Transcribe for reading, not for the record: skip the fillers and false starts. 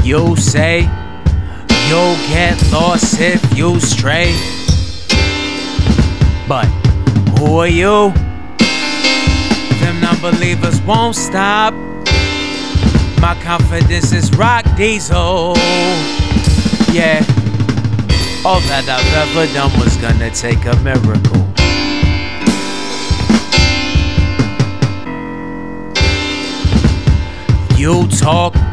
You say you'll get lost if you stray, but who are you? Them non-believers won't stop. My confidence is rock diesel. Yeah, all that I've ever done was gonna take a miracle. You talk